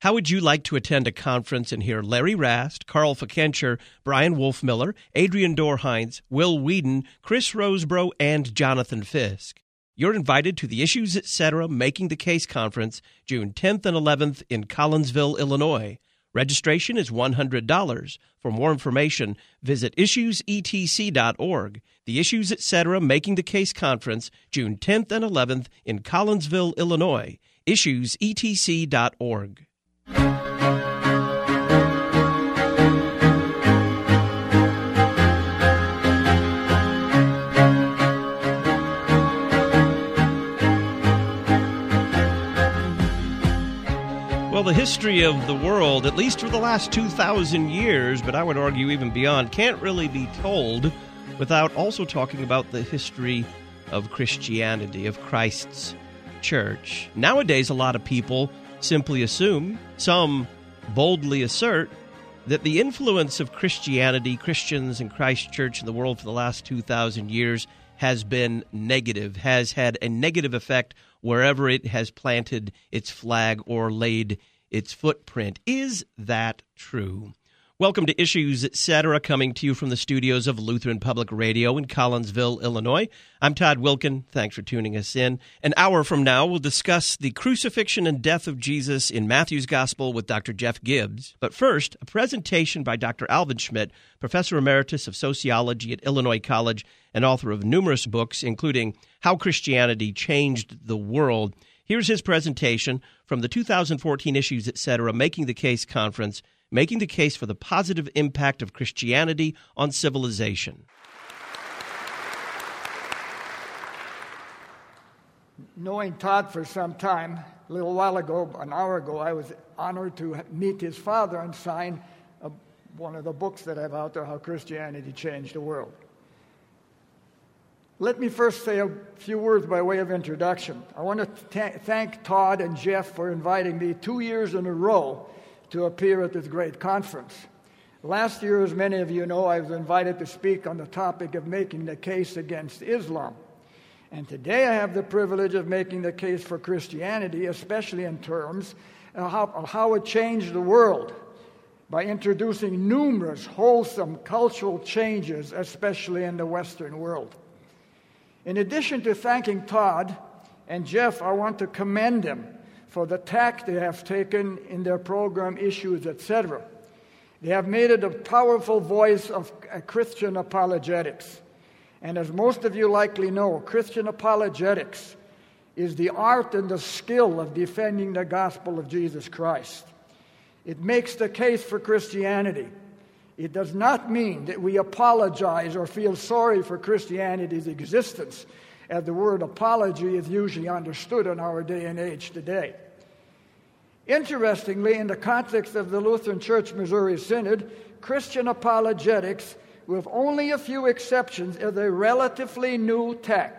How would you like to attend a conference and hear Larry Rast, Carl Fikencher, Brian Wolfmiller, Adrian Dorheinz, Will Whedon, Chris Rosebrough, and Jonathan Fisk? You're invited to the Issues Etc. Making the Case Conference, June 10th and 11th in Collinsville, Illinois. Registration is $100. For more information, visit issuesetc.org. The Issues Etc. Making the Case Conference, June 10th and 11th in Collinsville, Illinois. issuesetc.org. Well, the history of the world, at least for the last 2,000 years, but I would argue even beyond, can't really be told without also talking about the history of Christianity, of Christ's church. Nowadays, a lot of people simply assume, some boldly assert, that the influence of Christianity, Christians, and Christ's church in the world for the last 2,000 years has been negative, has had a negative effect wherever it has planted its flag or laid its footprint. Is that true? Welcome to Issues Etc., coming to you from the studios of Lutheran Public Radio in Collinsville, Illinois. I'm Todd Wilkin. Thanks for tuning us in. An hour from now, we'll discuss the crucifixion and death of Jesus in Matthew's Gospel with Dr. Jeff Gibbs. But first, a presentation by Dr. Alvin Schmidt, Professor Emeritus of Sociology at Illinois College and author of numerous books, including How Christianity Changed the World. Here's his presentation from the 2014 Issues Etc. Making the Case Conference, Making the Case for the Positive Impact of Christianity on Civilization. Knowing Todd for some time, a little while ago, an hour ago, I was honored to meet his father and sign one of the books that I have out there, How Christianity Changed the World. Let me first say a few words by way of introduction. I want to thank Todd and Jeff for inviting me 2 years in a row to appear at this great conference. Last year, as many of you know, I was invited to speak on the topic of making the case against Islam. And today I have the privilege of making the case for Christianity, especially in terms of how it changed the world by introducing numerous wholesome cultural changes, especially in the Western world. In addition to thanking Todd and Jeff, I want to commend them for the tack they have taken in their program Issues, Etc. They have made it a powerful voice of Christian apologetics. And as most of you likely know, Christian apologetics is the art and the skill of defending the gospel of Jesus Christ. It makes the case for Christianity. It does not mean that we apologize or feel sorry for Christianity's existence, as the word apology is usually understood in our day and age today. Interestingly, in the context of the Lutheran Church Missouri Synod, Christian apologetics, with only a few exceptions, is a relatively new tack.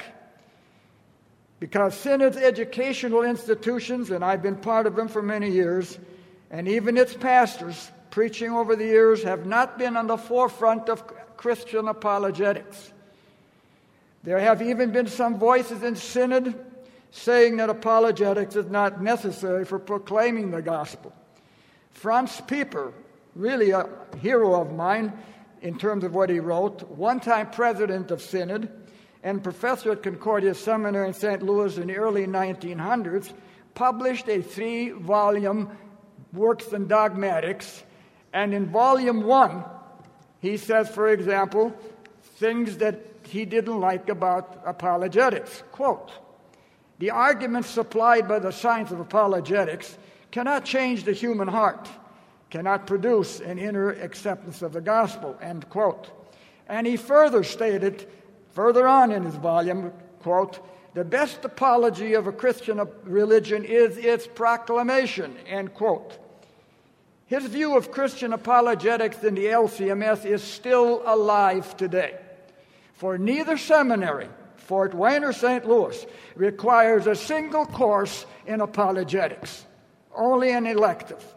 Because Synod's educational institutions, and I've been part of them for many years, and even its pastors, preaching over the years, have not been on the forefront of Christian apologetics. There have even been some voices in Synod saying that apologetics is not necessary for proclaiming the gospel. Franz Pieper, really a hero of mine in terms of what he wrote, one-time president of Synod and professor at Concordia Seminary in St. Louis in the early 1900s, published a 3-volume Works and Dogmatics. And in Volume 1, he says, for example, things that he didn't like about apologetics. Quote, "The arguments supplied by the science of apologetics cannot change the human heart, cannot produce an inner acceptance of the gospel," end quote. And he further stated, further on in his volume, quote, "The best apology of a Christian religion is its proclamation," end quote. His view of Christian apologetics in the LCMS is still alive today. For neither seminary, Fort Wayne or St. Louis, requires a single course in apologetics, only an elective.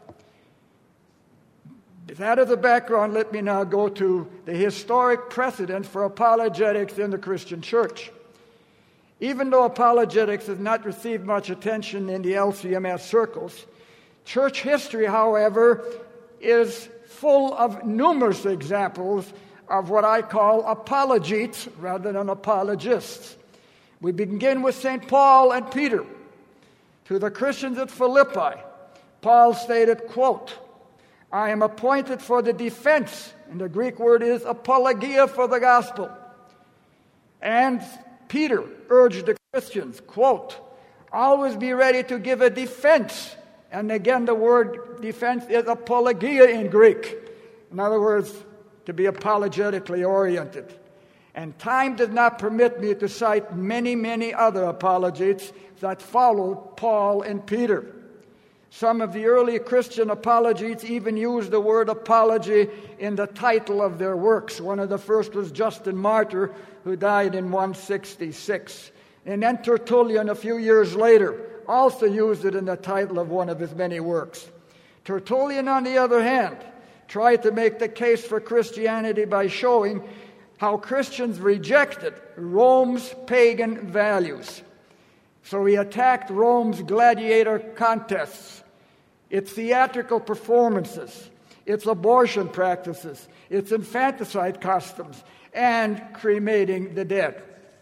With that as a background, let me now go to the historic precedent for apologetics in the Christian church. Even though apologetics has not received much attention in the LCMS circles, Church history, however, is full of numerous examples of what I call apologetes rather than apologists. We begin with St. Paul and Peter. To the Christians at Philippi, Paul stated, quote, "I am appointed for the defense," and the Greek word is apologia for the gospel. And Peter urged the Christians, quote, "Always be ready to give a defense." And again, the word defense is apologia in Greek. In other words, to be apologetically oriented. And time does not permit me to cite many, many other apologists that followed Paul and Peter. Some of the early Christian apologists even used the word apology in the title of their works. One of the first was Justin Martyr, who died in 166. And then Tertullian, a few years later, also used it in the title of one of his many works. Tertullian, on the other hand, tried to make the case for Christianity by showing how Christians rejected Rome's pagan values. So he attacked Rome's gladiator contests, its theatrical performances, its abortion practices, its infanticide customs, and cremating the dead.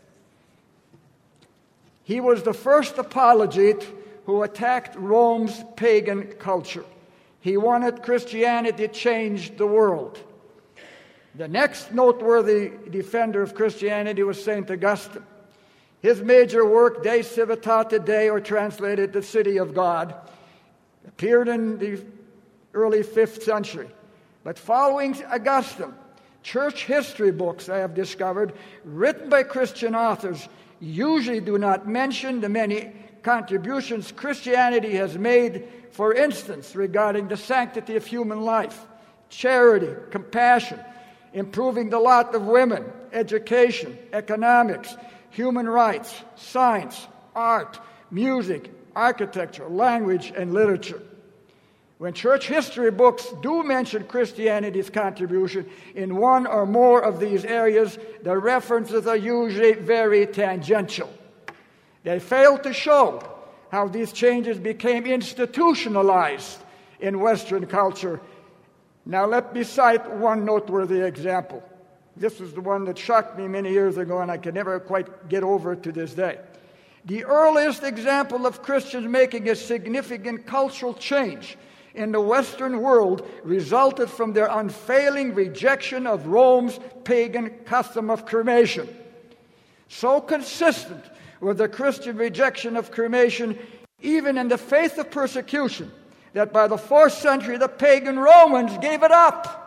He was the first apologete who attacked Rome's pagan culture. He wanted Christianity to change the world. The next noteworthy defender of Christianity was St. Augustine. His major work, De Civitate Dei, or translated The City of God, appeared in the early 5th century. But following Augustine, church history books, I have discovered, written by Christian authors, usually do not mention the many contributions Christianity has made, for instance, regarding the sanctity of human life, charity, compassion, improving the lot of women, education, economics, human rights, science, art, music, architecture, language, and literature. When church history books do mention Christianity's contribution in one or more of these areas, the references are usually very tangential. They fail to show how these changes became institutionalized in Western culture. Now let me cite one noteworthy example. This is the one that shocked me many years ago, and I can never quite get over it to this day. The earliest example of Christians making a significant cultural change in the Western world resulted from their unfailing rejection of Rome's pagan custom of cremation. So consistent was the Christian rejection of cremation, even in the face of persecution, that by the 4th century the pagan Romans gave it up.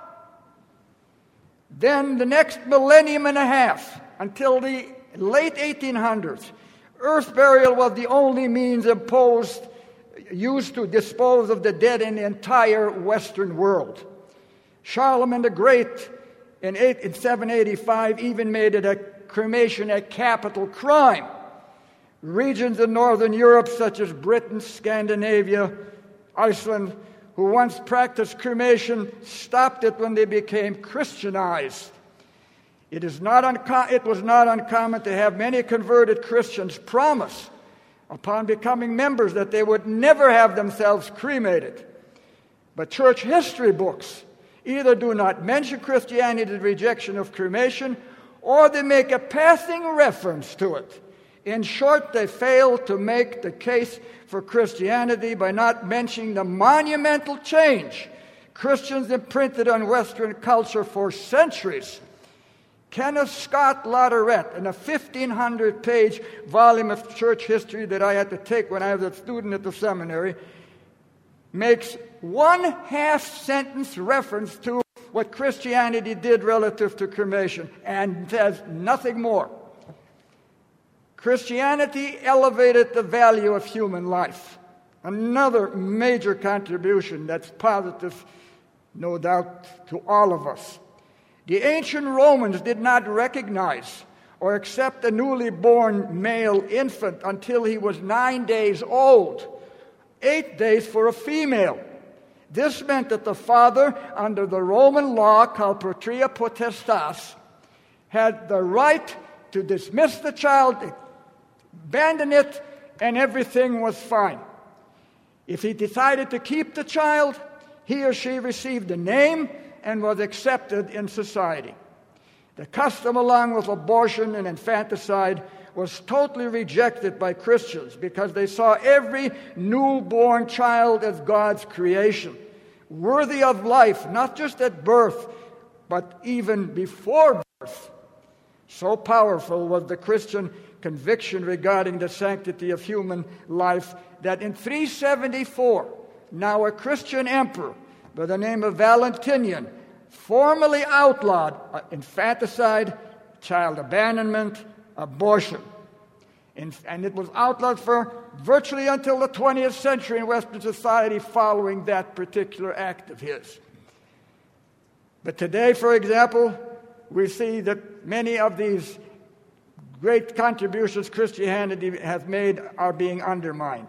Then the next millennium and a half, until the late 1800s, earth burial was the only means used to dispose of the dead in the entire Western world. Charlemagne the Great in 785 even made cremation a capital crime. Regions in Northern Europe, such as Britain, Scandinavia, Iceland, who once practiced cremation, stopped it when they became Christianized. It was not uncommon to have many converted Christians promise, upon becoming members, that they would never have themselves cremated. But church history books either do not mention Christianity's rejection of cremation, or they make a passing reference to it. In short, they fail to make the case for Christianity by not mentioning the monumental change Christians imprinted on Western culture for centuries. Kenneth Scott Latourette, in a 1,500-page volume of church history that I had to take when I was a student at the seminary, makes one half-sentence reference to what Christianity did relative to cremation and says nothing more. Christianity elevated the value of human life. Another major contribution that's positive, no doubt, to all of us. The ancient Romans did not recognize or accept a newly born male infant until he was 9 days old, 8 days for a female. This meant that the father, under the Roman law called patria potestas, had the right to dismiss the child, abandon it, and everything was fine. If he decided to keep the child, he or she received a name and was accepted in society. The custom, along with abortion and infanticide, was totally rejected by Christians because they saw every newborn child as God's creation, worthy of life, not just at birth, but even before birth. So powerful was the Christian conviction regarding the sanctity of human life that in 374, now a Christian emperor by the name of Valentinian formally outlawed infanticide, child abandonment, abortion. And it was outlawed for virtually until the 20th century in Western society following that particular act of his. But today, for example, we see that many of these great contributions Christianity has made are being undermined.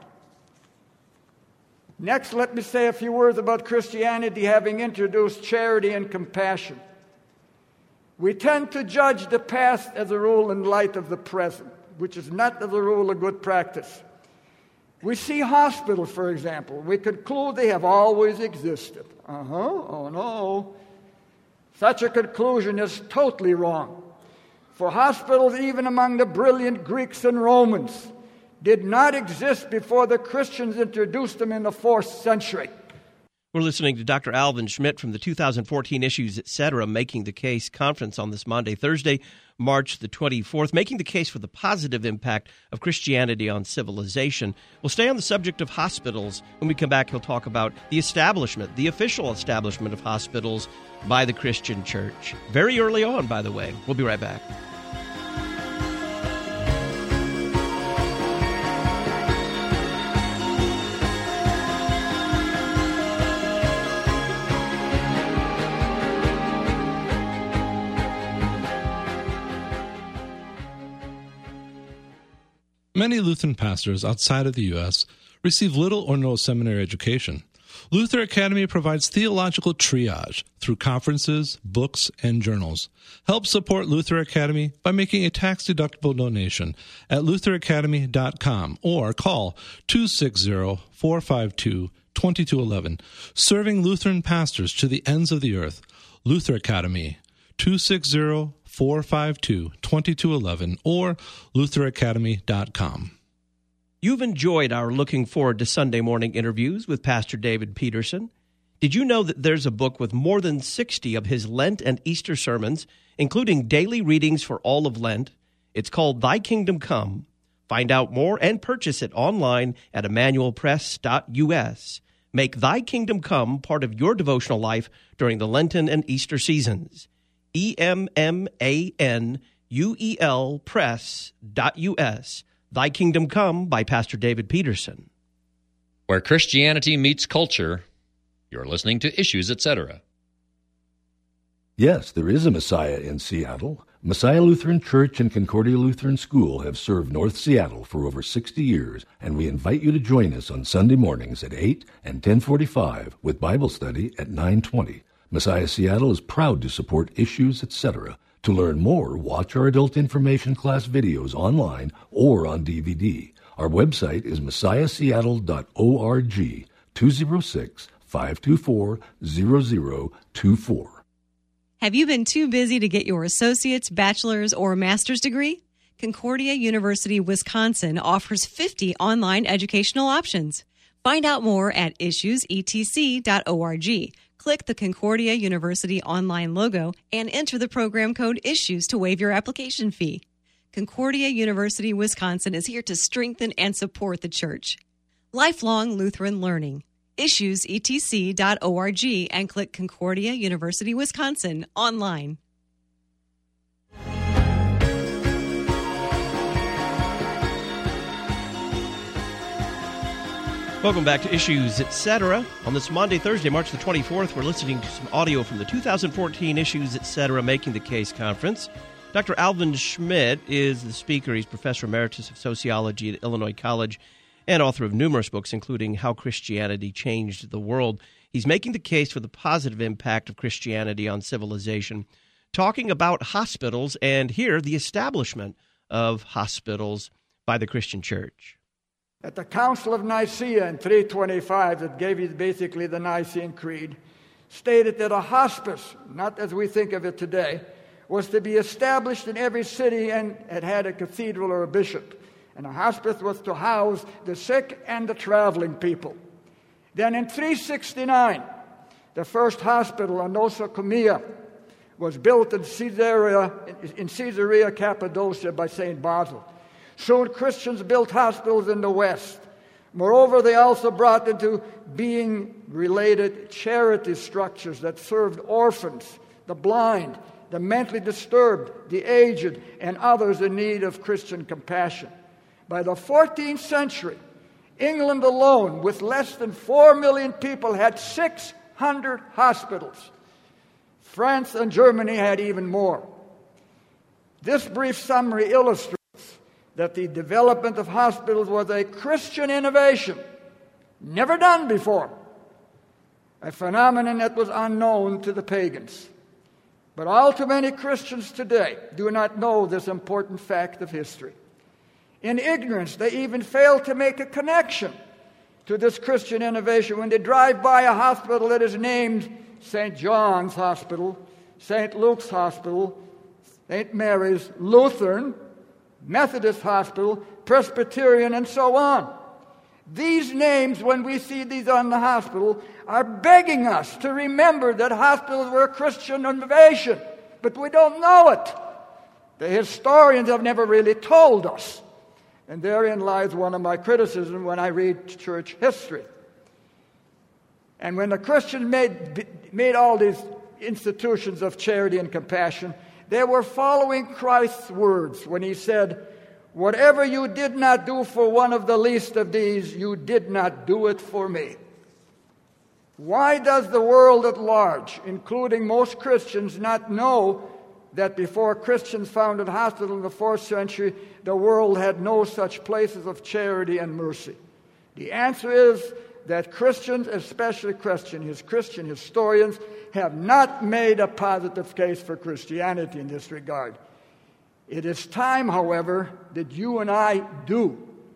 Next, let me say a few words about Christianity having introduced charity and compassion. We tend to judge the past as a rule in light of the present, which is not as a rule a good practice. We see hospitals, for example. We conclude they have always existed. Oh no. Such a conclusion is totally wrong. For hospitals, even among the brilliant Greeks and Romans, did not exist before the Christians introduced them in the 4th century. We're listening to Dr. Alvin Schmidt from the 2014 Issues, Etc. Making the Case conference on this Monday, Thursday, March the 24th, making the case for the positive impact of Christianity on civilization. We'll stay on the subject of hospitals. When we come back, he'll talk about the establishment, the official establishment of hospitals by the Christian church. Very early on, by the way. We'll be right back. Many Lutheran pastors outside of the U.S. receive little or no seminary education. Luther Academy provides theological triage through conferences, books, and journals. Help support Luther Academy by making a tax-deductible donation at lutheracademy.com or call 260-452-2211. Serving Lutheran pastors to the ends of the earth. Luther Academy, 260-452-2211 or lutheracademy.com. You've enjoyed our Looking Forward to Sunday Morning interviews with Pastor David Peterson. Did you know that there's a book with more than 60 of his Lent and Easter sermons, including daily readings for all of Lent? It's called Thy Kingdom Come. Find out more and purchase it online at emmanuelpress.us. Make Thy Kingdom Come part of your devotional life during the Lenten and Easter seasons. EMMANUEL press.us. Thy Kingdom Come by Pastor David Peterson. Where Christianity meets culture, you're listening to Issues, Etc. Yes, there is a Messiah in Seattle. Messiah Lutheran Church and Concordia Lutheran School have served North Seattle for over 60 years, and we invite you to join us on Sunday mornings at 8 and 10:45 with Bible study at 9:20. Messiah Seattle is proud to support Issues, Etc. To learn more, watch our adult information class videos online or on DVD. Our website is messiahseattle.org, 206-524-0024. Have you been too busy to get your associate's, bachelor's, or master's degree? Concordia University, Wisconsin offers 50 online educational options. Find out more at issuesetc.org. Click the Concordia University online logo and enter the program code ISSUES to waive your application fee. Concordia University, Wisconsin is here to strengthen and support the church. Lifelong Lutheran learning. Issuesetc.org and click Concordia University, Wisconsin online. Welcome back to Issues, Etc. On this Monday, Thursday, March the 24th, we're listening to some audio from the 2014 Issues, Etc. Making the Case conference. Dr. Alvin Schmidt is the speaker. He's Professor Emeritus of Sociology at Illinois College and author of numerous books, including How Christianity Changed the World. He's making the case for the positive impact of Christianity on civilization, talking about hospitals and here the establishment of hospitals by the Christian church. At the Council of Nicaea in 325, that gave you basically the Nicene Creed, stated that a hospice, not as we think of it today, was to be established in every city and it had a cathedral or a bishop. And a hospice was to house the sick and the traveling people. Then in 369, the first hospital, Nosocomium, was built in Caesarea Cappadocia by St. Basil. Soon Christians built hospitals in the West. Moreover, they also brought into being related charity structures that served orphans, the blind, the mentally disturbed, the aged, and others in need of Christian compassion. By the 14th century, England alone, with less than 4 million people, had 600 hospitals. France and Germany had even more. This brief summary illustrates that the development of hospitals was a Christian innovation, never done before, a phenomenon that was unknown to the pagans. But all too many Christians today do not know this important fact of history. In ignorance, they even fail to make a connection to this Christian innovation when they drive by a hospital that is named St. John's Hospital, St. Luke's Hospital, St. Mary's, Lutheran, Methodist Hospital, Presbyterian, and so on. These names, when we see these on the hospital, are begging us to remember that hospitals were a Christian innovation, but we don't know it. The historians have never really told us. And therein lies one of my criticisms when I read church history. And when the Christians made all these institutions of charity and compassion, they were following Christ's words when he said, "Whatever you did not do for one of the least of these, you did not do it for me." Why does the world at large, including most Christians, not know that before Christians founded hospitals in the 4th century, the world had no such places of charity and mercy? The answer is that Christians, especially Christian historians, have not made a positive case for Christianity in this regard. It is time, however, that you and I do.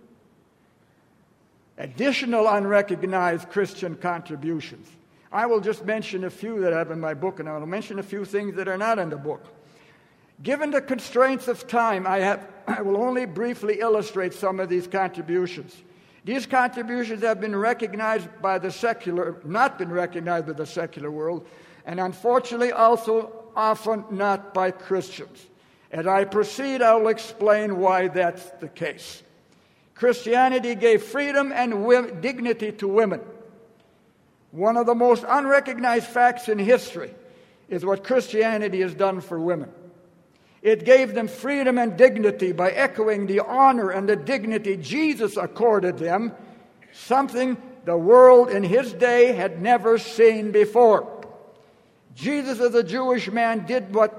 Additional unrecognized Christian contributions. I will just mention a few that I have in my book, and I will mention a few things that are not in the book. Given the constraints of time, I will only briefly illustrate some of these contributions. These contributions have been recognized by the secular, not been recognized by the secular world, and unfortunately also often not by Christians. As I proceed, I will explain why that's the case. Christianity gave freedom and dignity to women. One of the most unrecognized facts in history is what Christianity has done for women. It gave them freedom and dignity by echoing the honor and the dignity Jesus accorded them, something the world in his day had never seen before. Jesus, as a Jewish man, did what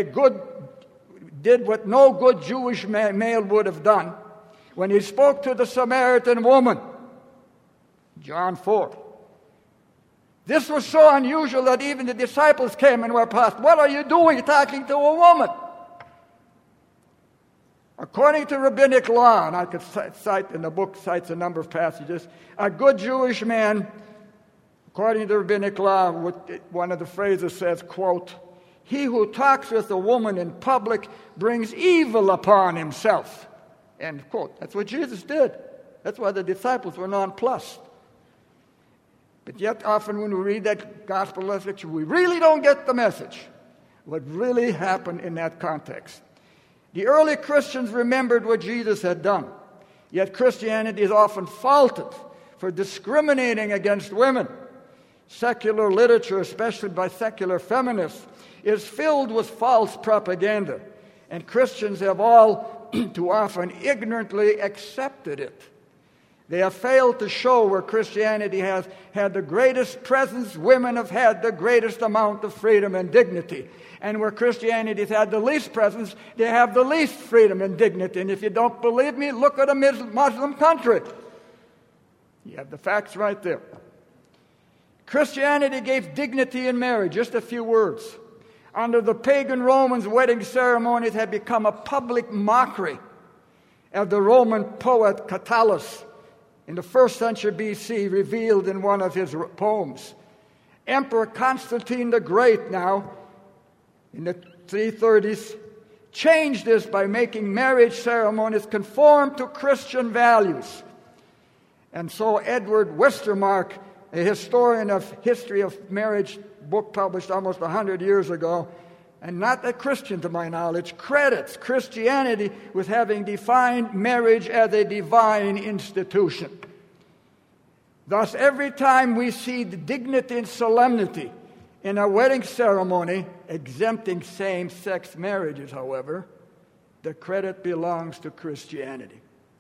no good Jewish male would have done when he spoke to the Samaritan woman. John 4. This was so unusual that even the disciples came and were past. "What are you doing talking to a woman?" According to rabbinic law, and I could cite in the book, cites a number of passages, a good Jewish man, according to rabbinic law, one of the phrases says, quote, "He who talks with a woman in public brings evil upon himself." End quote. That's what Jesus did. That's why the disciples were nonplussed. But yet often when we read that gospel message, we really don't get the message, what really happened in that context. The early Christians remembered what Jesus had done, yet Christianity is often faulted for discriminating against women. Secular literature, especially by secular feminists, is filled with false propaganda, and Christians have all too often ignorantly accepted it. They have failed to show where Christianity has had the greatest presence, women have had the greatest amount of freedom and dignity. And where Christianity has had the least presence, they have the least freedom and dignity. And if you don't believe me, look at a Muslim country. You have the facts right there. Christianity gave dignity in marriage. Just a few words. Under the pagan Romans, wedding ceremonies had become a public mockery. As the Roman poet Catullus in the 1st century BC, revealed in one of his poems. Emperor Constantine the Great now, in the 330s, changed this by making marriage ceremonies conform to Christian values. And so Edward Westermarck, a historian of history of marriage book published almost 100 years ago, and not a Christian to my knowledge, credits Christianity with having defined marriage as a divine institution. Thus, every time we see the dignity and solemnity in a wedding ceremony, exempting same-sex marriages, however, the credit belongs to Christianity.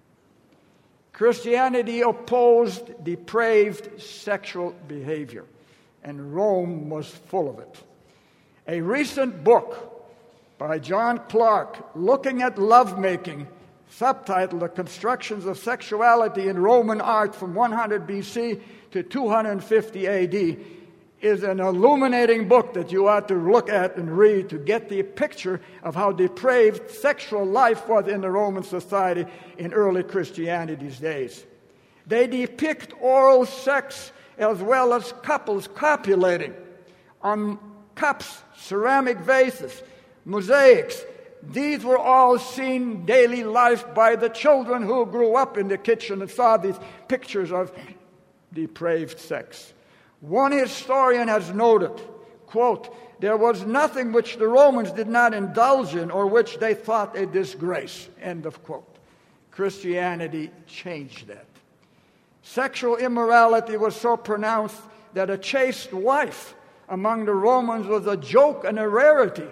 Christianity opposed depraved sexual behavior, and Rome was full of it. A recent book by John Clark, looking at lovemaking, subtitled The Constructions of Sexuality in Roman Art from 100 BC to 250 AD, is an illuminating book that you ought to look at and read to get the picture of how depraved sexual life was in the Roman society in early Christianity's days. They depict oral sex as well as couples copulating on cups, ceramic vases, mosaics. These were all seen daily life by the children who grew up in the kitchen and saw these pictures of depraved sex. One historian has noted, quote, "There was nothing which the Romans did not indulge in or which they thought a disgrace," end of quote. Christianity changed that. Sexual immorality was so pronounced that a chaste wife among the Romans was a joke and a rarity.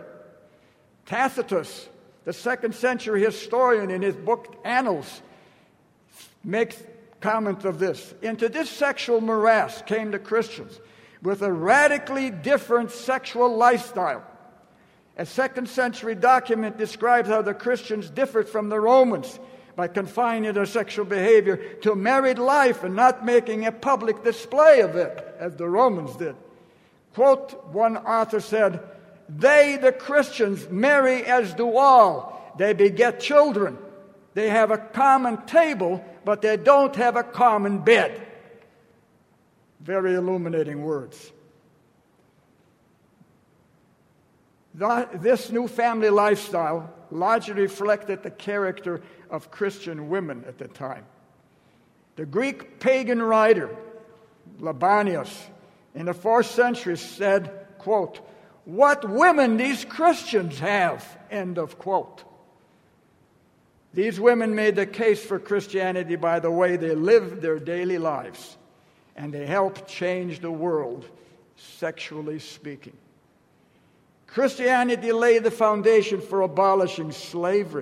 Tacitus, the 2nd century historian, in his book Annals, makes comment of this. Into this sexual morass came the Christians with a radically different sexual lifestyle. A 2nd century document describes how the Christians differed from the Romans by confining their sexual behavior to married life and not making a public display of it, as the Romans did. Quote, one author said, "They, the Christians, marry as do all. They beget children. They have a common table, but they don't have a common bed." Very illuminating words. This new family lifestyle largely reflected the character of Christian women at the time. The Greek pagan writer Libanius in the 4th century said, quote, "What women these Christians have," end of quote. These women made the case for Christianity by the way they lived their daily lives, and they helped change the world, sexually speaking. Christianity laid the foundation for abolishing slavery.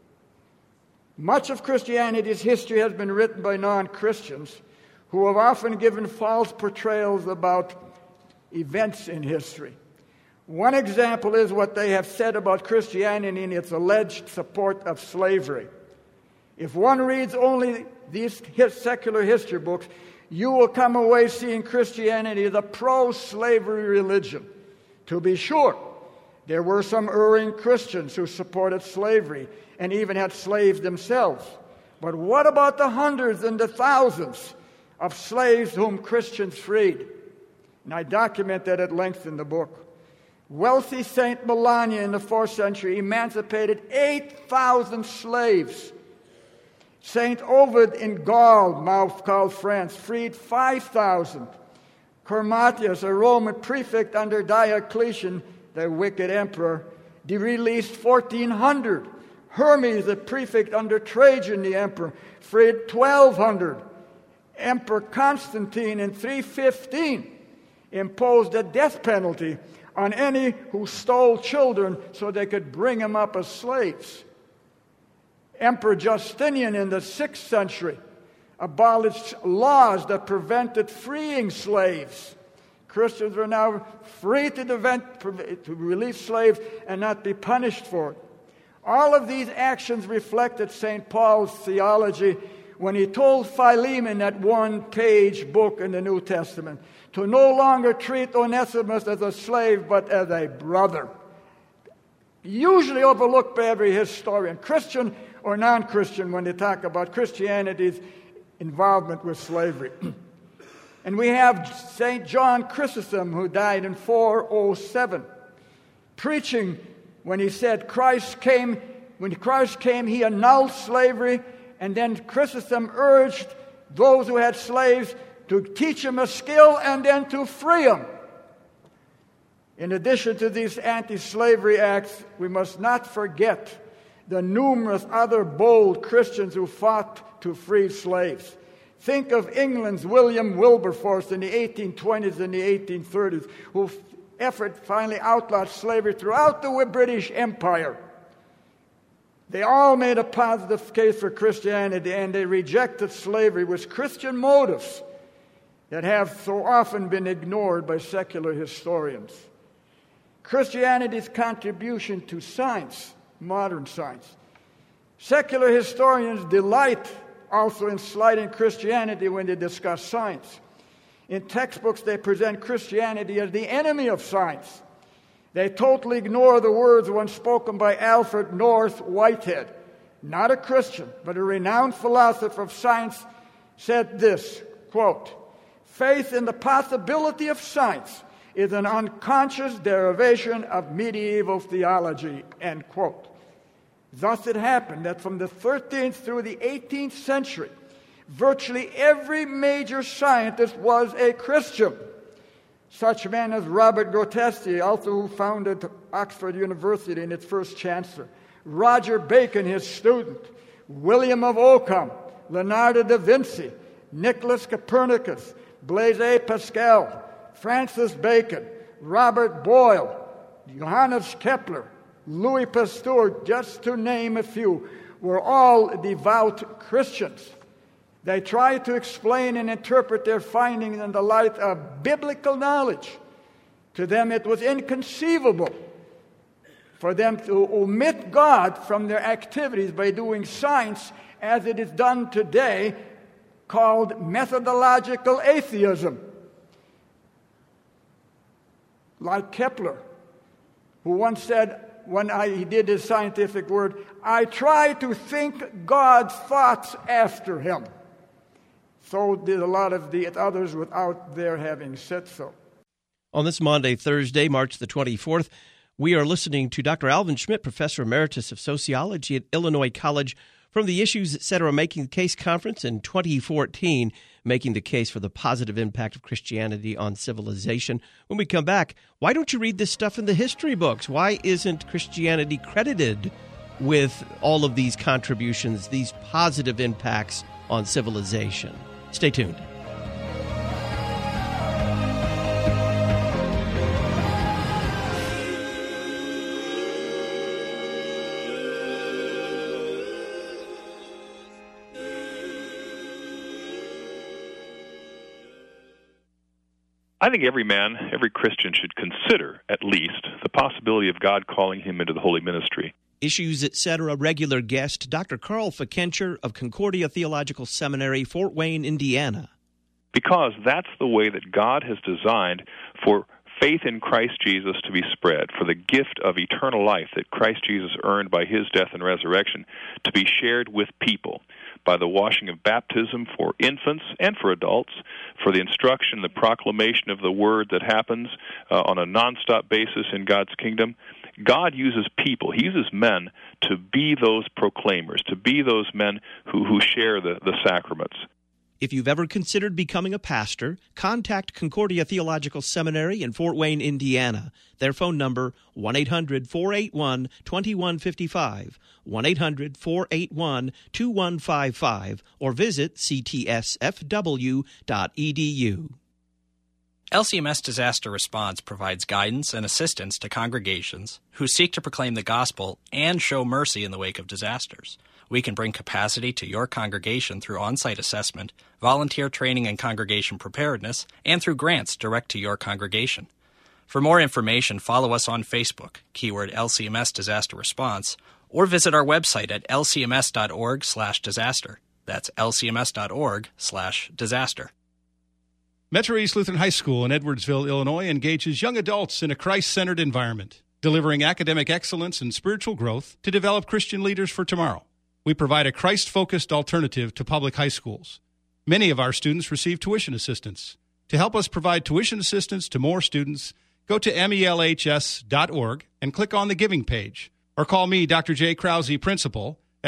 Much of Christianity's history has been written by non-Christians who have often given false portrayals about events in history. One example is what they have said about Christianity and its alleged support of slavery. If one reads only these secular history books, you will come away seeing Christianity as a pro-slavery religion. To be sure, there were some erring Christians who supported slavery and even had slaves themselves. But what about the hundreds and the thousands of slaves whom Christians freed? And I document that at length in the book. Wealthy Saint Melania in the 4th century emancipated 8,000 slaves. Saint Ovid in Gaul, now called France, freed 5,000. Cormatius, a Roman prefect under Diocletian, the wicked emperor, released 1,400. Hermes, a prefect under Trajan, the emperor, freed 1,200. Emperor Constantine in 315 imposed a death penalty on any who stole children so they could bring them up as slaves. Emperor Justinian in the 6th century abolished laws that prevented freeing slaves. Christians are now free to release slaves and not be punished for it. All of these actions reflected St. Paul's theology when he told Philemon, that one-page book in the New Testament, to no longer treat Onesimus as a slave but as a brother. Usually overlooked by every historian, Christian or non-Christian, when they talk about Christianity's involvement with slavery. And we have St. John Chrysostom, who died in 407, preaching when he said when Christ came, he annulled slavery, and then Chrysostom urged those who had slaves to teach them a skill and then to free them. In addition to these anti-slavery acts, we must not forget the numerous other bold Christians who fought to free slaves. Think of England's William Wilberforce in the 1820s and the 1830s, whose effort finally outlawed slavery throughout the British Empire. They all made a positive case for Christianity, and they rejected slavery with Christian motives that have so often been ignored by secular historians. Christianity's contribution to science, modern science. Secular historians delight also in slighting Christianity when they discuss science. In textbooks, they present Christianity as the enemy of science. They totally ignore the words once spoken by Alfred North Whitehead, not a Christian, but a renowned philosopher of science, said this, quote, "Faith in the possibility of science is an unconscious derivation of medieval theology," end quote. Thus it happened that from the 13th through the 18th century, virtually every major scientist was a Christian. Such men as Robert Groteschi, also who founded Oxford University and its first chancellor, Roger Bacon, his student, William of Ockham, Leonardo da Vinci, Nicholas Copernicus, Blaise Pascal, Francis Bacon, Robert Boyle, Johannes Kepler, Louis Pasteur, just to name a few, were all devout Christians. They tried to explain and interpret their findings in the light of biblical knowledge. To them, it was inconceivable for them to omit God from their activities by doing science as it is done today, called methodological atheism. Like Kepler, who once said, when he did his scientific work, "I try to think God's thoughts after him." So did a lot of the others without their having said so. On this Maundy, Thursday, March the 24th, we are listening to Dr. Alvin Schmidt, Professor Emeritus of Sociology at Illinois College, from the Issues, Etc. Making the Case Conference in 2014, making the case for the positive impact of Christianity on civilization. When we come back, why don't you read this stuff in the history books? Why isn't Christianity credited with all of these contributions, these positive impacts on civilization? Stay tuned. I think every man, every Christian should consider, at least, the possibility of God calling him into the holy ministry. Issues, Etc. regular guest, Dr. Carl Fickenscher of Concordia Theological Seminary, Fort Wayne, Indiana. Because that's the way that God has designed for faith in Christ Jesus to be spread, for the gift of eternal life that Christ Jesus earned by his death and resurrection to be shared with people by the washing of baptism for infants and for adults, for the instruction, the proclamation of the word that happens on a nonstop basis in God's kingdom. God uses people, he uses men to be those proclaimers, to be those men who share the sacraments. If you've ever considered becoming a pastor, contact Concordia Theological Seminary in Fort Wayne, Indiana. Their phone number, 1-800-481-2155, 1-800-481-2155, or visit ctsfw.edu. LCMS Disaster Response provides guidance and assistance to congregations who seek to proclaim the gospel and show mercy in the wake of disasters. We can bring capacity to your congregation through on-site assessment, volunteer training and congregation preparedness, and through grants direct to your congregation. For more information, follow us on Facebook, keyword LCMS Disaster Response, or visit our website at lcms.org/disaster. That's lcms.org/disaster. Metro East Lutheran High School in Edwardsville, Illinois, engages young adults in a Christ-centered environment, delivering academic excellence and spiritual growth to develop Christian leaders for tomorrow. We provide a Christ-focused alternative to public high schools. Many of our students receive tuition assistance. To help us provide tuition assistance to more students, go to melhs.org and click on the Giving page, or call me, Dr. J. Krause, Principal, at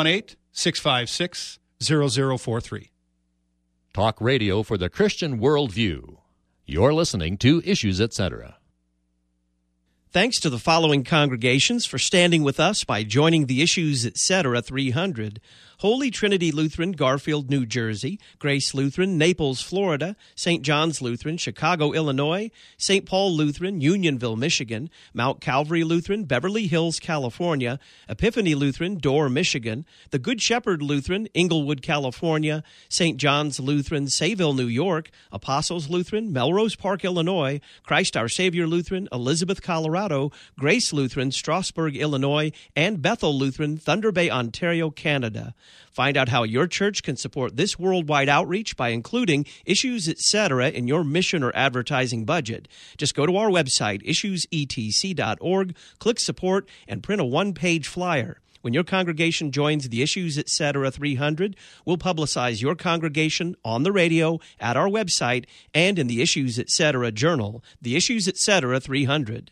618-656-0043. Talk radio for the Christian worldview. You're listening to Issues, Etc. Thanks to the following congregations for standing with us by joining the Issues, Etc. 300. Holy Trinity Lutheran, Garfield, New Jersey; Grace Lutheran, Naples, Florida; St. John's Lutheran, Chicago, Illinois; St. Paul Lutheran, Unionville, Michigan; Mount Calvary Lutheran, Beverly Hills, California; Epiphany Lutheran, Dorr, Michigan; the Good Shepherd Lutheran, Inglewood, California; St. John's Lutheran, Sayville, New York; Apostles Lutheran, Melrose Park, Illinois; Christ Our Savior Lutheran, Elizabeth, Colorado; Grace Lutheran, Strasburg, Illinois; and Bethel Lutheran, Thunder Bay, Ontario, Canada. Find out how your church can support this worldwide outreach by including Issues, Etc. in your mission or advertising budget. Just go to our website, issuesetc.org, click Support, and print a one-page flyer. When your congregation joins the Issues, Etc. 300, we'll publicize your congregation on the radio, at our website, and in the Issues, Etc. journal, the Issues, Etc. 300.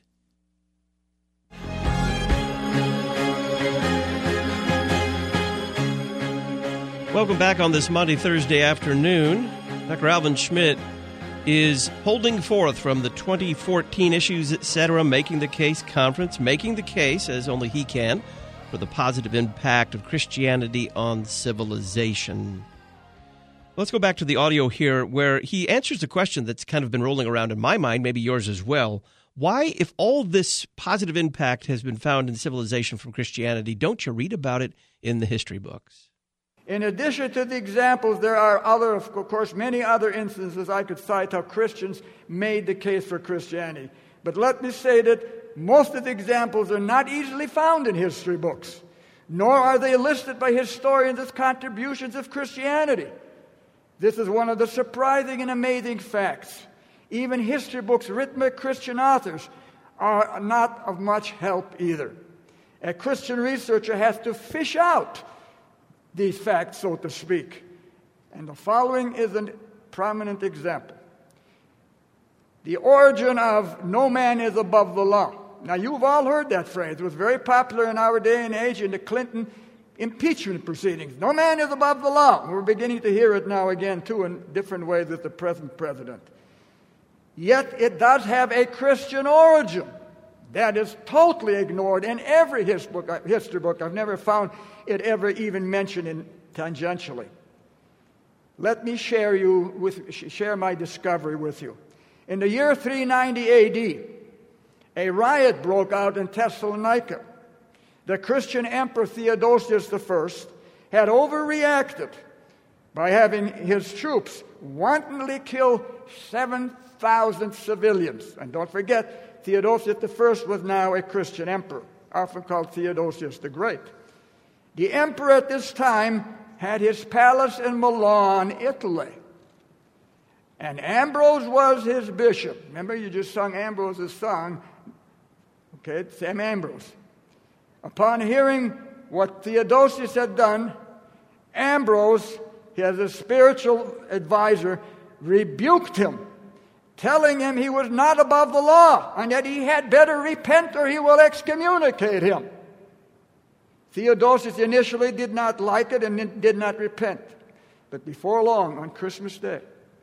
Welcome back on this Monday, Thursday afternoon. Dr. Alvin Schmidt is holding forth from the 2014 Issues, Etc. Making the Case Conference, making the case, as only he can, for the positive impact of Christianity on civilization. Let's go back to the audio here where he answers a question that's kind of been rolling around in my mind, maybe yours as well. Why, if all this positive impact has been found in civilization from Christianity, don't you read about it in the history books? In addition to the examples, there are of course, many other instances I could cite how Christians made the case for Christianity. But let me say that most of the examples are not easily found in history books, nor are they listed by historians as contributions of Christianity. This is one of the surprising and amazing facts. Even history books written by Christian authors are not of much help either. A Christian researcher has to fish out these facts, so to speak. And the following is a prominent example. The origin of no man is above the law. Now, you've all heard that phrase. It was very popular in our day and age in the Clinton impeachment proceedings. No man is above the law. We're beginning to hear it now again, too, in different ways with the present president. Yet it does have a Christian origin. That is totally ignored in every history book. I've never found it ever even mentioned tangentially. Let me share my discovery with you. In the year 390 A.D., a riot broke out in Thessalonica. The Christian emperor Theodosius I had overreacted by having his troops wantonly kill 7,000 civilians. And don't forget, Theodosius I was now a Christian emperor, often called Theodosius the Great. The emperor at this time had his palace in Milan, Italy. And Ambrose was his bishop. Remember, you just sung Ambrose's song. Okay, Sam Ambrose. Upon hearing what Theodosius had done, Ambrose, as a spiritual advisor, rebuked him, telling him he was not above the law, and that he had better repent or he will excommunicate him. Theodosius initially did not like it and did not repent. But before long, on Christmas Day,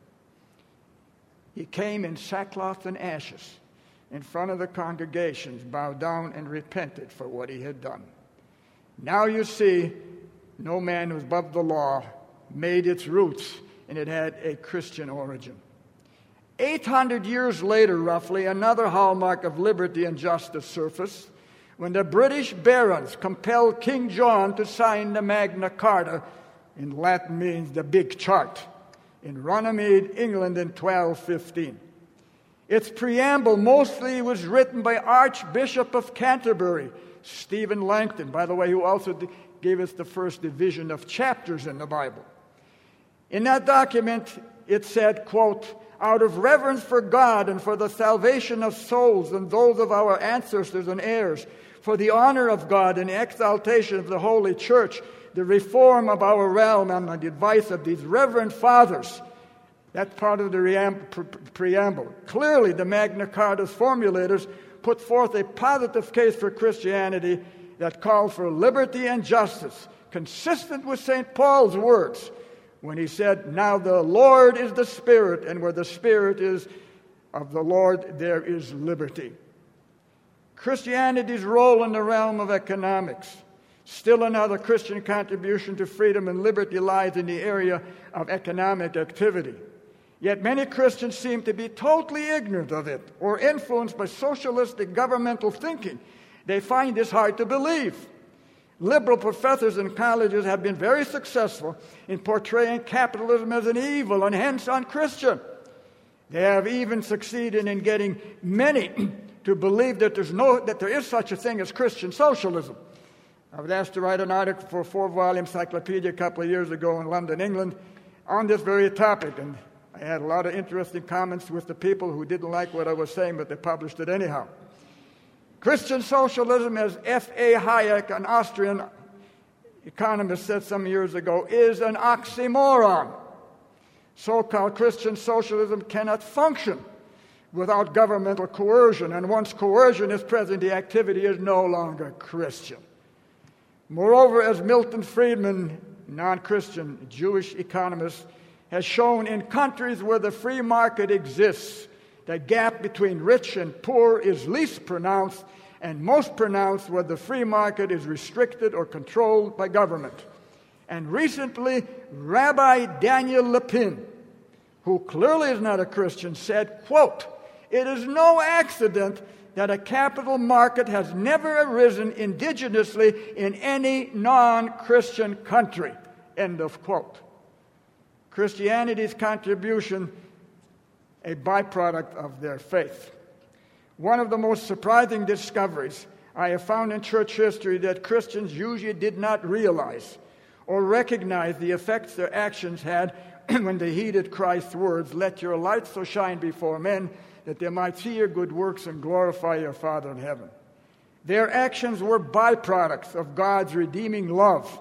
he came in sackcloth and ashes in front of the congregations, bowed down and repented for what he had done. Now you see, no man was above the law made its roots, and it had a Christian origin. 800 years later, roughly, another hallmark of liberty and justice surfaced when the British barons compelled King John to sign the Magna Carta, in Latin means the Big Chart, in Runnymede, England in 1215. Its preamble mostly was written by Archbishop of Canterbury, Stephen Langton, by the way, who also gave us the first division of chapters in the Bible. In that document, it said, quote, "Out of reverence for God and for the salvation of souls and those of our ancestors and heirs, for the honor of God and exaltation of the Holy Church, the reform of our realm on the advice of these reverend fathers. That's part of the preamble. Clearly, the Magna Carta's formulators put forth a positive case for Christianity that called for liberty and justice, consistent with St. Paul's words when he said, "Now the Lord is the Spirit, and where the Spirit is of the Lord, there is liberty." Christianity's role in the realm of economics. Still another Christian contribution to freedom and liberty lies in the area of economic activity. Yet many Christians seem to be totally ignorant of it or influenced by socialistic governmental thinking. They find this hard to believe. Liberal professors in colleges have been very successful in portraying capitalism as an evil and hence unchristian. They have even succeeded in getting many to believe that there is such a thing as Christian socialism. I was asked to write an article for a 4-volume encyclopedia a couple of years ago in London, England, on this very topic, and I had a lot of interesting comments with the people who didn't like what I was saying, but they published it anyhow. Christian socialism, as F.A. Hayek, an Austrian economist, said some years ago, is an oxymoron. So-called Christian socialism cannot function without governmental coercion, and once coercion is present, the activity is no longer Christian. Moreover, as Milton Friedman, non-Christian Jewish economist, has shown, in countries where the free market exists, the gap between rich and poor is least pronounced and most pronounced where the free market is restricted or controlled by government. And recently, Rabbi Daniel Lapin, who clearly is not a Christian, said, quote, "It is no accident that a capital market has never arisen indigenously in any non-Christian country," end of quote. Christianity's contribution, a byproduct of their faith. One of the most surprising discoveries I have found in church history that Christians usually did not realize or recognize the effects their actions had when they heeded Christ's words, "Let your light so shine before men that they might see your good works and glorify your Father in heaven." Their actions were byproducts of God's redeeming love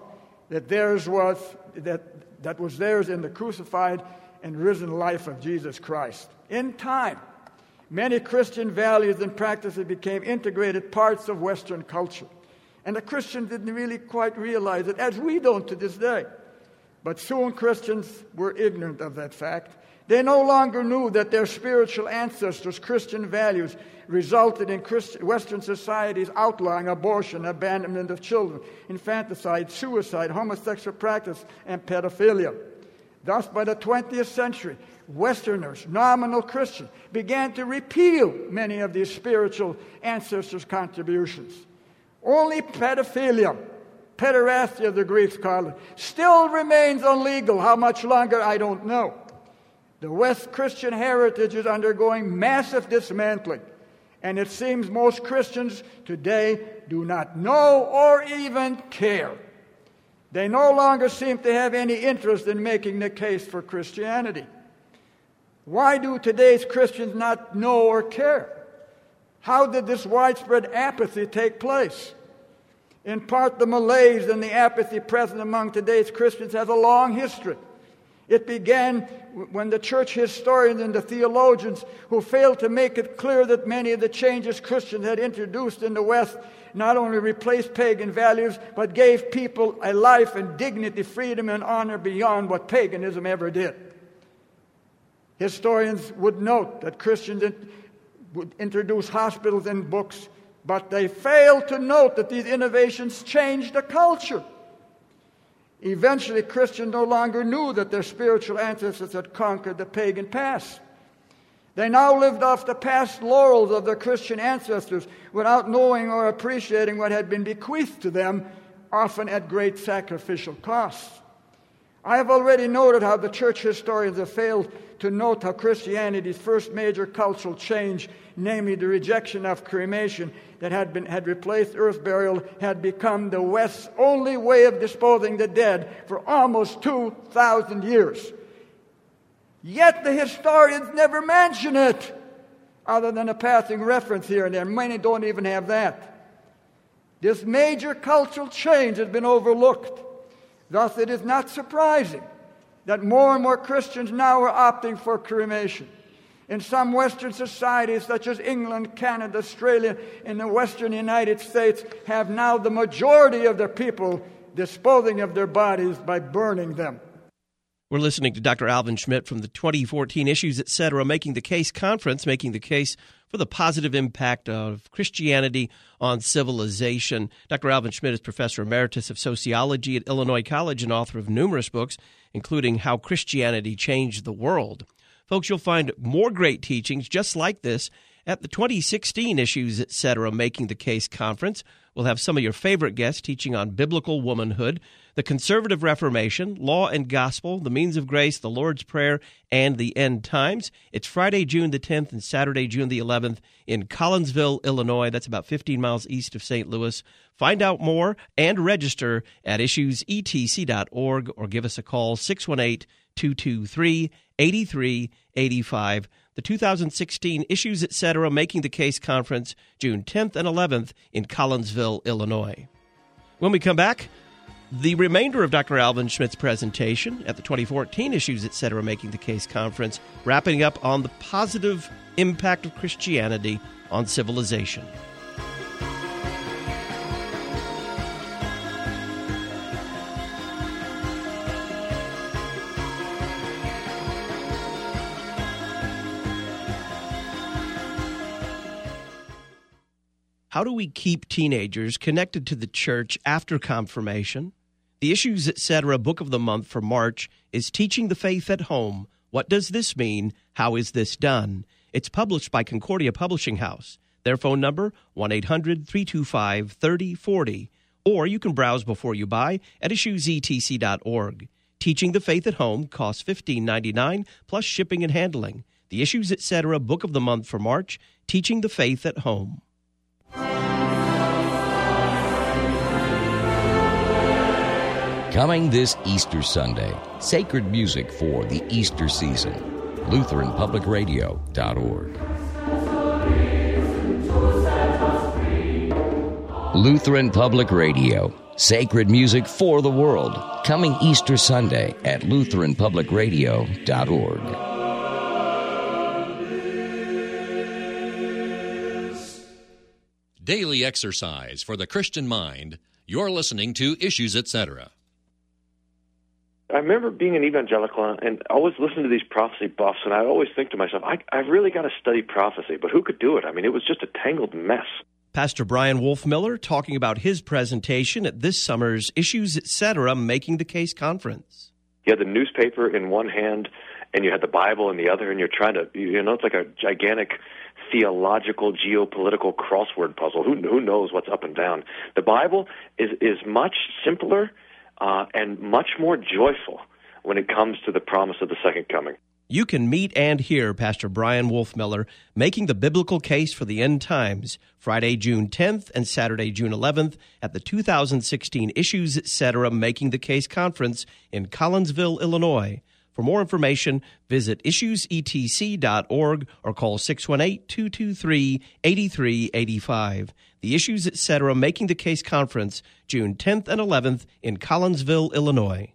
that was theirs in the crucified and risen life of Jesus Christ. In time, many Christian values and practices became integrated parts of Western culture. And the Christians didn't really quite realize it, as we don't to this day. But soon Christians were ignorant of that fact. They no longer knew that their spiritual ancestors' Christian values resulted in Western society's outlawing abortion, abandonment of children, infanticide, suicide, homosexual practice, and pedophilia. Thus, by the 20th century, Westerners, nominal Christians, began to repeal many of these spiritual ancestors' contributions. Only pedophilia, pederastia the Greeks call it, still remains illegal. How much longer, I don't know. The West Christian heritage is undergoing massive dismantling, and it seems most Christians today do not know or even care. They no longer seem to have any interest in making the case for Christianity. Why do today's Christians not know or care? How did this widespread apathy take place? In part, the malaise and the apathy present among today's Christians has a long history. It began when the church historians and the theologians who failed to make it clear that many of the changes Christians had introduced in the West not only replaced pagan values, but gave people a life and dignity, freedom and honor beyond what paganism ever did. Historians would note that Christians would introduce hospitals and books, but they failed to note that these innovations changed the culture. Eventually, Christians no longer knew that their spiritual ancestors had conquered the pagan past. They now lived off the past laurels of their Christian ancestors without knowing or appreciating what had been bequeathed to them, often at great sacrificial costs. I have already noted how the church historians have failed to note how Christianity's first major cultural change, namely the rejection of cremation that had replaced earth burial, had become the West's only way of disposing the dead for almost 2,000 years. Yet the historians never mention it, other than a passing reference here and there. Many don't even have that. This major cultural change has been overlooked. Thus, it is not surprising that more and more Christians now are opting for cremation. In some Western societies, such as England, Canada, Australia, and the Western United States, have now the majority of their people disposing of their bodies by burning them. We're listening to Dr. Alvin Schmidt from the 2014 Issues, Etc., Making the Case Conference, making the case for the positive impact of Christianity on civilization. Dr. Alvin Schmidt is Professor Emeritus of Sociology at Illinois College and author of numerous books, including How Christianity Changed the World. Folks, you'll find more great teachings just like this at the 2016 Issues, Etc., Making the Case Conference. We'll have some of your favorite guests teaching on biblical womanhood, the conservative Reformation, law and gospel, the means of grace, the Lord's Prayer, and the end times. It's Friday, June the 10th and Saturday, June the 11th in Collinsville, Illinois. That's about 15 miles east of St. Louis. Find out more and register at issuesetc.org or give us a call, 618-223-8385. The 2016 Issues, Etc., Making the Case Conference, June 10th and 11th in Collinsville, Illinois. When we come back, the remainder of Dr. Alvin Schmidt's presentation at the 2014 Issues, Etc., Making the Case Conference, wrapping up on the positive impact of Christianity on civilization. How do we keep teenagers connected to the church after confirmation? The Issues, Etc. Book of the Month for March is Teaching the Faith at Home. What does this mean? How is this done? It's published by Concordia Publishing House. Their phone number, 1-800-325-3040. Or you can browse before you buy at issuesetc.org. Teaching the Faith at Home costs $15.99 plus shipping and handling. The Issues, Etc. Book of the Month for March, Teaching the Faith at Home. Coming this Easter Sunday, sacred music for the Easter season. LutheranPublicRadio.org. Lutheran Public Radio, sacred music for the world. Coming Easter Sunday at LutheranPublicRadio.org. Daily exercise for the Christian mind. You're listening to Issues, Etc. I remember being an evangelical and always listening to these prophecy buffs, and I always think to myself, I've really got to study prophecy, but who could do it? I mean, it was just a tangled mess. Pastor Brian Wolfmiller talking about his presentation at this summer's Issues, Etc., Making the Case Conference. You had the newspaper in one hand, and you had the Bible in the other, and you're trying to, it's like a gigantic theological, geopolitical crossword puzzle. Who knows what's up and down? The Bible is much simpler and much more joyful when it comes to the promise of the second coming. You can meet and hear Pastor Brian Wolfmiller making the biblical case for the end times Friday, June 10th and Saturday, June 11th at the 2016 Issues, Etc. Making the Case Conference in Collinsville, Illinois. For more information, visit issuesetc.org or call 618-223-8385. The Issues, Etc. Making the Case Conference, June 10th and 11th in Collinsville, Illinois.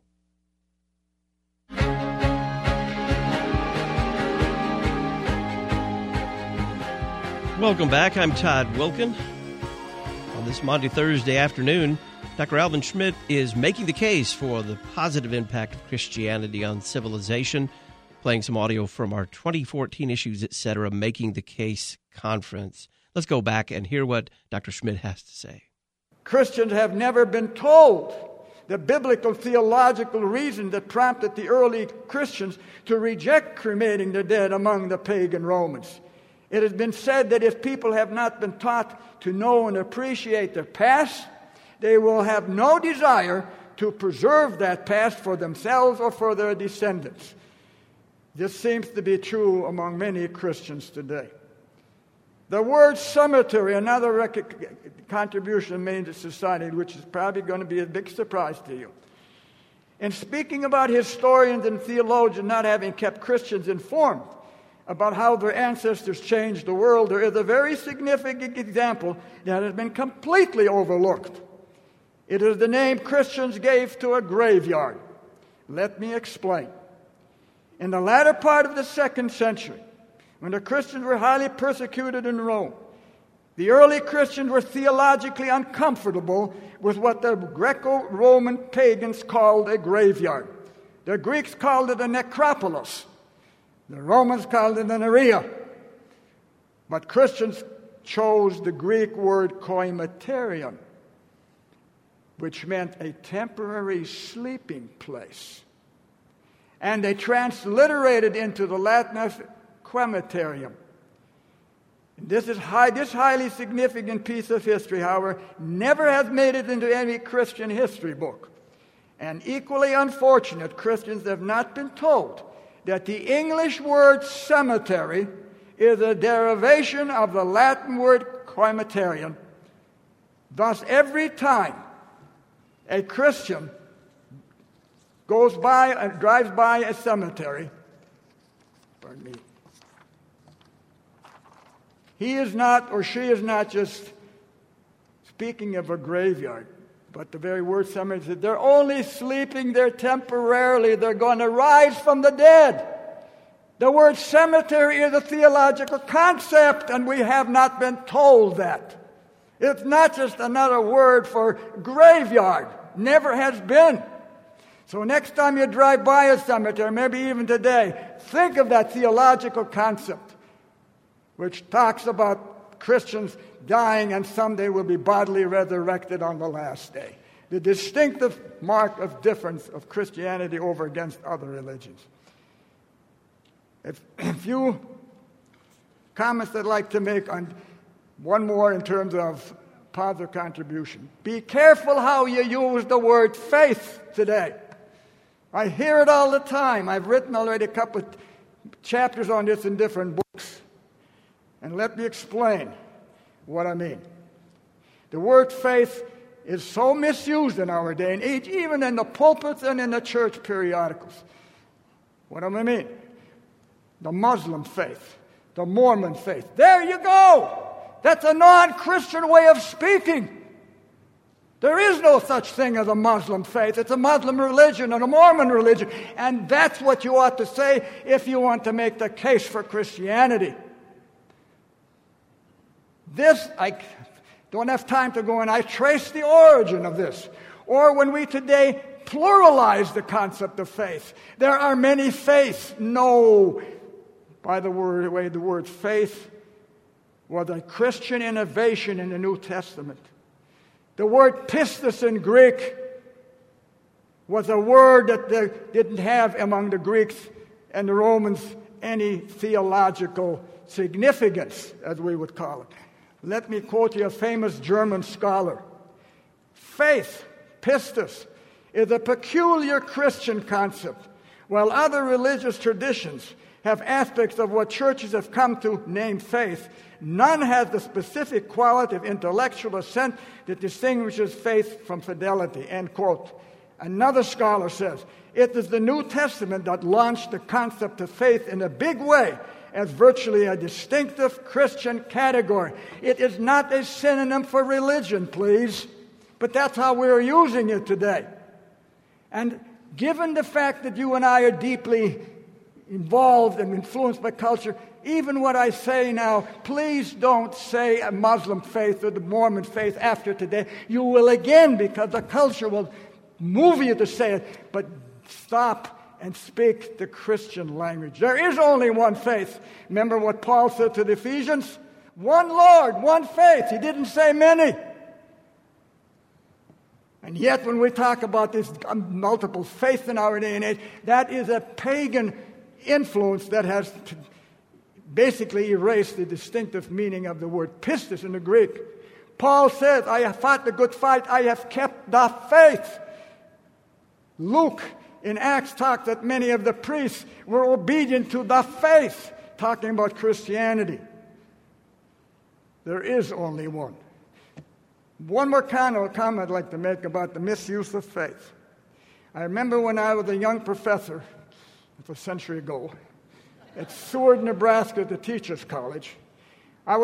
Welcome back. I'm Todd Wilkin. On this Monday, Thursday afternoon, Dr. Alvin Schmidt is making the case for the positive impact of Christianity on civilization, playing some audio from our 2014 Issues, Etc., Making the Case Conference. Let's go back and hear what Dr. Schmidt has to say. Christians have never been told the biblical theological reason that prompted the early Christians to reject cremating the dead among the pagan Romans. It has been said that if people have not been taught to know and appreciate their past, they will have no desire to preserve that past for themselves or for their descendants. This seems to be true among many Christians today. The word cemetery, another contribution made to society, which is probably going to be a big surprise to you. In speaking about historians and theologians not having kept Christians informed about how their ancestors changed the world, there is a very significant example that has been completely overlooked. It is the name Christians gave to a graveyard. Let me explain. In the latter part of the 2nd century, when the Christians were highly persecuted in Rome, the early Christians were theologically uncomfortable with what the Greco-Roman pagans called a graveyard. The Greeks called it a necropolis. The Romans called it an area. But Christians chose the Greek word koimaterion, which meant a temporary sleeping place. And they transliterated into the Latin of crematorium. This highly significant piece of history, however, never has made it into any Christian history book. And equally unfortunate, Christians have not been told that the English word cemetery is a derivation of the Latin word crematorium. Thus, every time a Christian drives by a cemetery, he is not or she is not just speaking of a graveyard, but the very word cemetery says they're only sleeping there temporarily. They're going to rise from the dead. The word cemetery is a theological concept, and we have not been told that. It's not just another word for graveyard. Never has been. So next time you drive by a cemetery, maybe even today, think of that theological concept, which talks about Christians dying and someday will be bodily resurrected on the last day. The distinctive mark of difference of Christianity over against other religions. A few comments I'd like to make on one more in terms of positive contribution. Be careful how you use the word faith today. I hear it all the time. I've written already a couple of chapters on this in different books. And let me explain what I mean. The word faith is so misused in our day and age, even in the pulpits and in the church periodicals. What do I mean? The Muslim faith, the Mormon faith. There you go! That's a non-Christian way of speaking. There is no such thing as a Muslim faith. It's a Muslim religion and a Mormon religion. And that's what you ought to say if you want to make the case for Christianity. This, I don't have time to go in. I trace the origin of this. Or when we today pluralize the concept of faith. There are many faiths. No. By the way, the word faith was a Christian innovation in the New Testament. The word pistis in Greek was a word that they didn't have among the Greeks and the Romans any theological significance, as we would call it. Let me quote you a famous German scholar. Faith, pistis, is a peculiar Christian concept, while other religious traditions have aspects of what churches have come to name faith. None has the specific quality of intellectual assent that distinguishes faith from fidelity, end quote. Another scholar says, it is the New Testament that launched the concept of faith in a big way as virtually a distinctive Christian category. It is not a synonym for religion, please, but that's how we're using it today. And given the fact that you and I are deeply involved and influenced by culture, even what I say now, please don't say a Muslim faith or the Mormon faith after today. You will again, because the culture will move you to say it, but stop and speak the Christian language. There is only one faith. Remember what Paul said to the Ephesians? One Lord, one faith. He didn't say many. And yet when we talk about this multiple faith in our day and age, that is a pagan influence that has basically erased the distinctive meaning of the word pistis in the Greek. Paul says, I have fought the good fight, I have kept the faith. Luke in Acts talks that many of the priests were obedient to the faith, talking about Christianity. There is only one. One more comment I'd like to make about the misuse of faith. I remember when I was a young professor, a century ago, at Seward, Nebraska, at the Teachers College, I was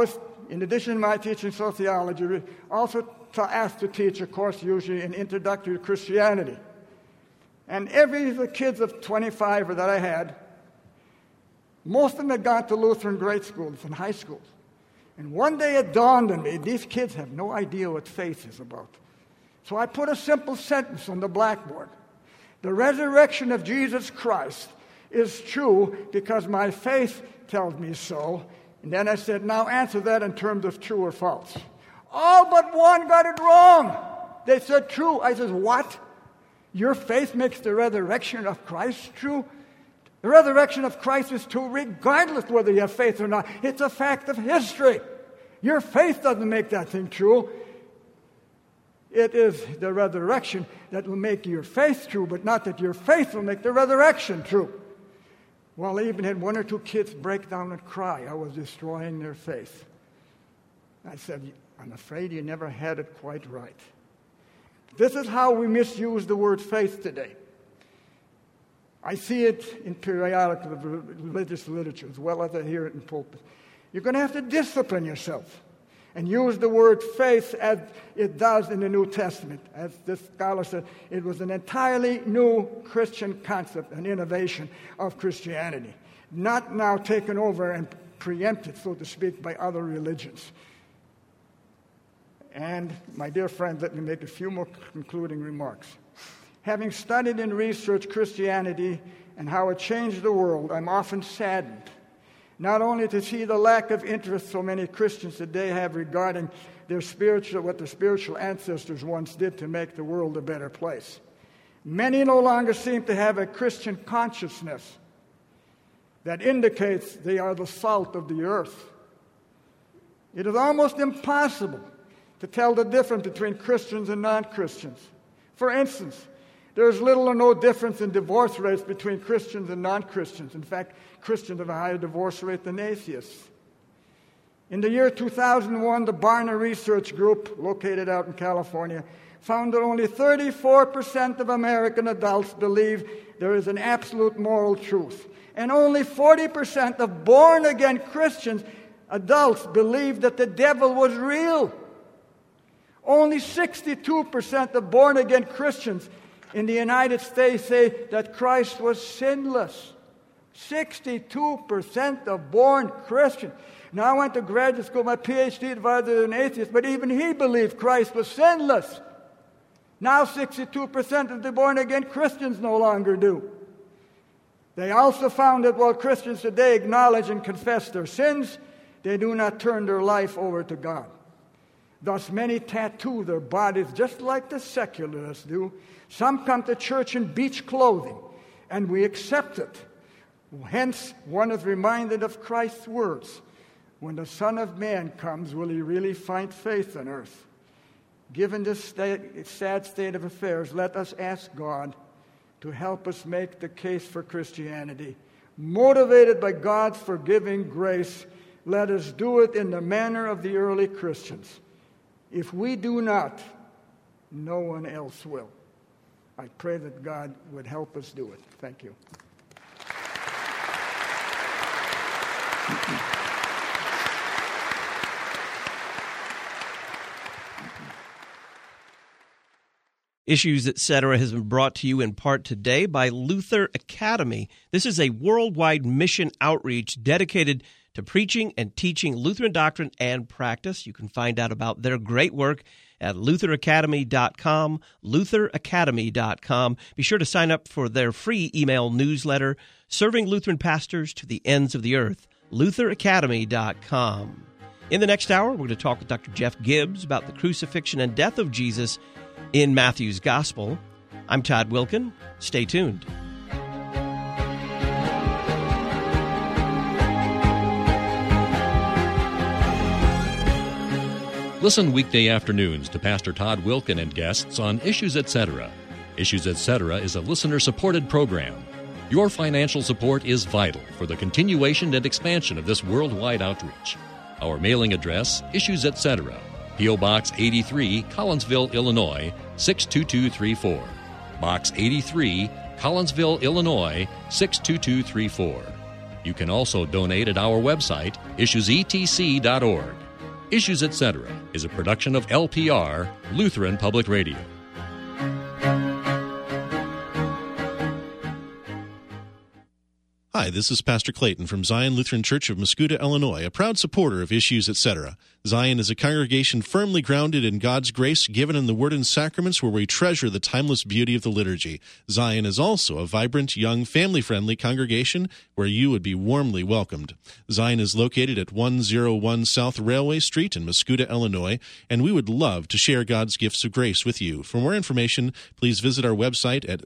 in addition to my teaching sociology, also asked to teach a course usually in Introductory to Christianity. And the kids of 25 that I had, most of them had gone to Lutheran grade schools and high schools. And one day it dawned on me, these kids have no idea what faith is about. So I put a simple sentence on the blackboard. The resurrection of Jesus Christ is true because my faith tells me so. And then I said, now answer that in terms of true or false. All but one got it wrong. They said true. I said, what? Your faith makes the resurrection of Christ true? The resurrection of Christ is true regardless whether you have faith or not. It's a fact of history. Your faith doesn't make that thing true. It is the resurrection that will make your faith true, but not that your faith will make the resurrection true. Well, I even had one or two kids break down and cry. I was destroying their faith. I said, I'm afraid you never had it quite right. This is how we misuse the word faith today. I see it in periodical religious literature as well as I hear it in pulpits. You're going to have to discipline yourself and use the word faith as it does in the New Testament. As this scholar said, it was an entirely new Christian concept, an innovation of Christianity, not now taken over and preempted, so to speak, by other religions. And, my dear friend, let me make a few more concluding remarks. Having studied and researched Christianity and how it changed the world, I'm often saddened, not only to see the lack of interest so many Christians today have regarding what their spiritual ancestors once did to make the world a better place. Many no longer seem to have a Christian consciousness that indicates they are the salt of the earth. It is almost impossible to tell the difference between Christians and non-Christians. For instance, there is little or no difference in divorce rates between Christians and non-Christians. In fact, Christians have a higher divorce rate than atheists. In the year 2001, the Barna Research Group, located out in California, found that only 34% of American adults believe there is an absolute moral truth. And only 40% of born-again Christians, adults, believe that the devil was real. Only 62% of born-again Christians in the United States say that Christ was sinless. 62% of born Christians. Now, I went to graduate school, my PhD advisor is an atheist, but even he believed Christ was sinless. Now 62% of the born-again Christians no longer do. They also found that while Christians today acknowledge and confess their sins, they do not turn their life over to God. Thus, many tattoo their bodies just like the secularists do. Some come to church in beach clothing, and we accept it. Hence, one is reminded of Christ's words, when the Son of Man comes, will he really find faith on earth? Given this sad state of affairs, let us ask God to help us make the case for Christianity. Motivated by God's forgiving grace, let us do it in the manner of the early Christians. If we do not, no one else will. I pray that God would help us do it. Thank you. Issues, Etc. has been brought to you in part today by Luther Academy. This is a worldwide mission outreach dedicated to preaching and teaching Lutheran doctrine and practice. You can find out about their great work at lutheracademy.com, lutheracademy.com. Be sure to sign up for their free email newsletter, Serving Lutheran Pastors to the Ends of the Earth, lutheracademy.com. In the next hour, we're going to talk with Dr. Jeff Gibbs about the crucifixion and death of Jesus in Matthew's Gospel. I'm Todd Wilken. Stay tuned. Listen weekday afternoons to Pastor Todd Wilken and guests on Issues Etc. Issues Etc. is a listener-supported program. Your financial support is vital for the continuation and expansion of this worldwide outreach. Our mailing address, Issues Etc., P.O. Box 83, Collinsville, Illinois, 62234. Box 83, Collinsville, Illinois, 62234. You can also donate at our website, issuesetc.org. Issues Etc. is a production of LPR, Lutheran Public Radio. Hi, this is Pastor Clayton from Zion Lutheran Church of Muscuda, Illinois, a proud supporter of Issues Etc. Zion is a congregation firmly grounded in God's grace given in the Word and Sacraments, where we treasure the timeless beauty of the liturgy. Zion is also a vibrant, young, family-friendly congregation where you would be warmly welcomed. Zion is located at 101 South Railway Street in Muscuda, Illinois, and we would love to share God's gifts of grace with you. For more information, please visit our website at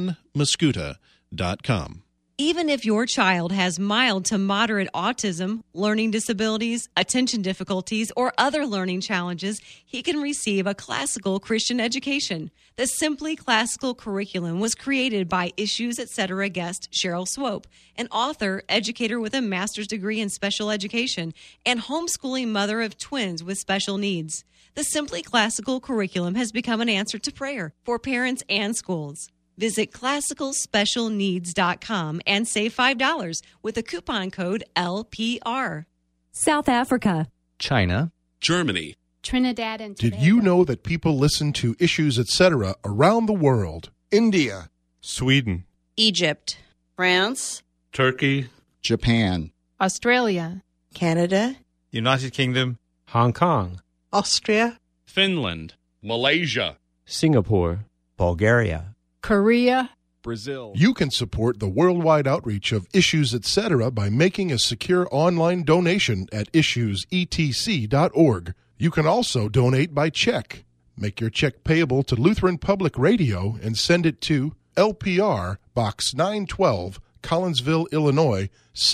zionmuscuda.com. Even if your child has mild to moderate autism, learning disabilities, attention difficulties, or other learning challenges, he can receive a classical Christian education. The Simply Classical curriculum was created by Issues Etc. guest Cheryl Swope, an author, educator with a master's degree in special education, and homeschooling mother of twins with special needs. The Simply Classical curriculum has become an answer to prayer for parents and schools. Visit classicalspecialneeds.com and save $5 with the coupon code LPR. South Africa, China, Germany, Trinidad and Tobago. Did you know that people listen to Issues Etc. around the world? India, Sweden, Egypt, France, Turkey, Japan, Australia, Canada, United Kingdom, Hong Kong, Austria, Finland, Malaysia, Singapore, Bulgaria, Korea, Brazil. You can support the worldwide outreach of Issues Etc. by making a secure online donation at issuesetc.org. You can also donate by check. Make your check payable to Lutheran Public Radio and send it to LPR, Box 912, Collinsville, Illinois,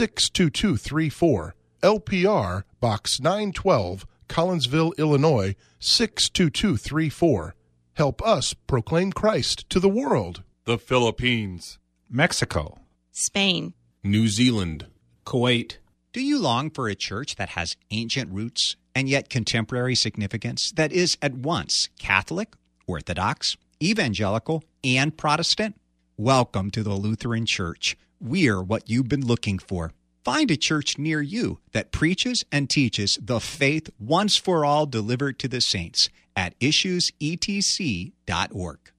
62234. LPR, Box 912, Collinsville, Illinois, 62234. Help us proclaim Christ to the world. The Philippines, Mexico, Spain, New Zealand, Kuwait. Do you long for a church that has ancient roots and yet contemporary significance, that is at once Catholic, Orthodox, Evangelical, and Protestant? Welcome to the Lutheran Church. We're what you've been looking for. Find a church near you that preaches and teaches the faith once for all delivered to the saints at issuesetc.org.